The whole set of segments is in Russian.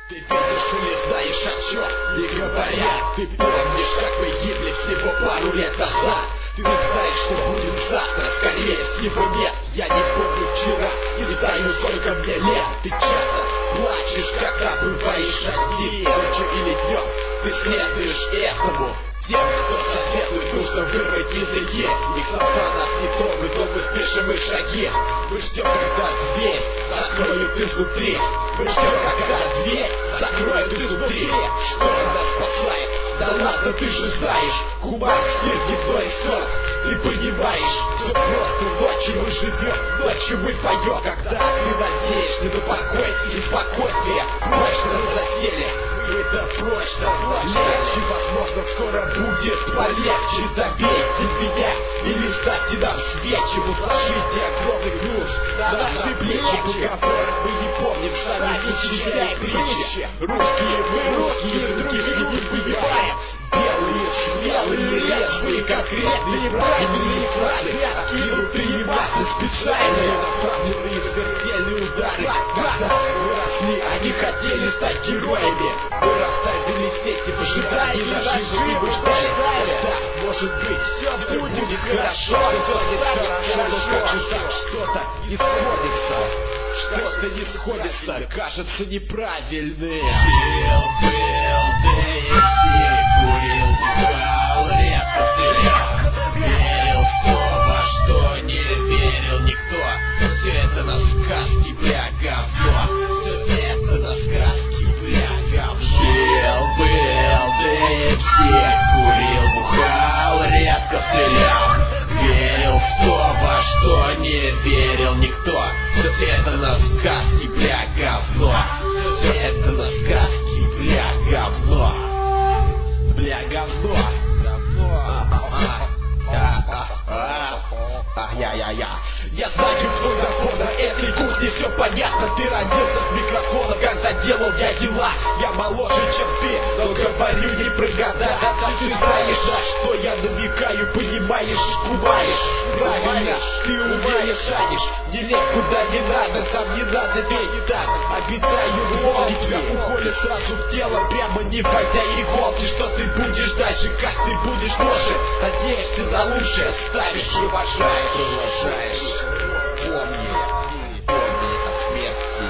Ты видишь или знаешь о чем не говорят. Ты помнишь, как мы гибли всего пару лет назад. Ты знаешь, что будет завтра, скорее всего нет. Я не помню вчера, не знаю, сколько мне лет. Ты часто плачешь, когда бываешь один. Ночью или днем ты следуешь этому. Тем, кто советует, нужно вырвать языки. Их слова нас не трогают, но мы спешим их шаги. Мы ждем, когда дверь закроют изнутри. Мы ждем, когда дверь закроют изнутри. Что нас спасает? Да ладно, ты же знаешь. Кумар, мир дневной сон. Ты понимаешь, все просто ночью мы живем, ночью мы поем. Когда ты надеешься на покой и спокойствие, прочно засели. Это прочно, легче, возможно, скоро будет полегче. Добейте меня или ставьте нам свечи. Возложите огромный груз на наши плечи. Договор мы не помним, сами исчезляем притчи. Русские, других не выбираем. Белые, смелые, резвые, конкретные, правильные фразы. Откинутые массы, специальные, направленные смертельные удары. Когда мы росли, они хотели стать героями. Мы расставили сети в ожидании нашей судьбы. Да, может быть, все будет хорошо. Что-то не сходится. Что-то не сходится, кажется неправильным. Жил, был, да курил, бухал, редко стрелял. Верил в то, во что не верил никто. Все это на сказки, бля, говно. Все это на сказки, бля, говно. Жил, был, да курил, бухал, редко стрелял. Верил в то, во что не верил никто. Все это на сказки, бля, говно. Все это на сказки, бля, говно. Бля, говно. Я знаю твой закон, на этой кухне все понятно. Ты родился с микрофоном, когда делал я дела. Я моложе, чем ты, но говорю не про года. Ты знаешь, на что я намекаю, понимаешь, кумаешь. Правильно, ты умеешь, шанишь. Не лезь куда не надо, там не надо ведь так. Обитаю в волне, тебя уходит сразу в тело, прямо не вводя иголки. Что ты будешь дальше, как ты будешь позже? Надеешься на лучшее, ставишь, провожаешь. Помни о смерти.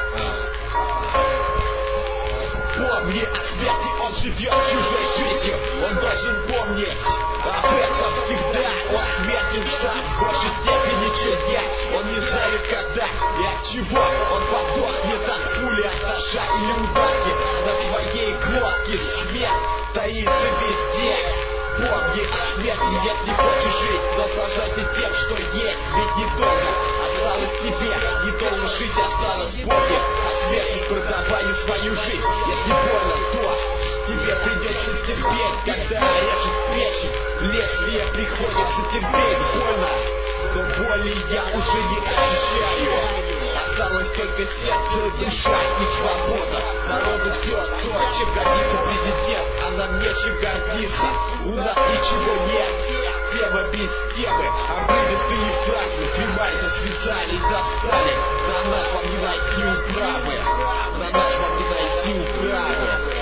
Помни о смерти, он живет чужой жизнью. Он должен помнить об этом всегда. Он смертен сам, в большей степени, чем я. Он не знает, когда и от чего. Он подохнет от пули, от ножа или ударки на своей глотке. Смерть таится везде. Помни о смерти, если хочешь жить, наслаждайся тем, что есть. Ведь недолго осталось тебе, недолго жить осталось Боге. А смерти продаваю свою жизнь. Если больно, то тебе придется терпеть, когда режет печень. Лезвие приходится терпеть, больно, но боли я уже не ощущаю. Осталось только сердце, душа и свобода. Народу все то, чем гордится президент, а нам нечем гордиться. У нас ничего нет, тема без темы. Обрывистые фразы, примально связали, достали. На нас вам не найти управы. На нас вам не найти управы.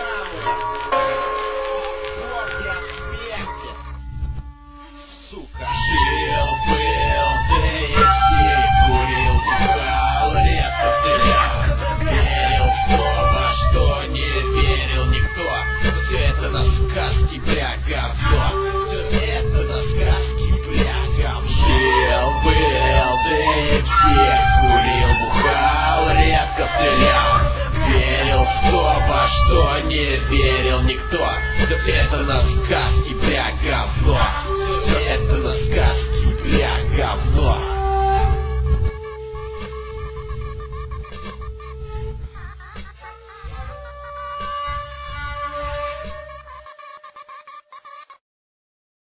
Сука. Жил, был, да курил, бухал, редко стрелял. Верил в то, во что не верил никто. Все это на сказки, бля, говно. Все это на сказки, бля, говно. Жил, был, да курил, бухал, редко стрелял. Верил в то, во что не верил никто. Все это на сказки, бля, говно.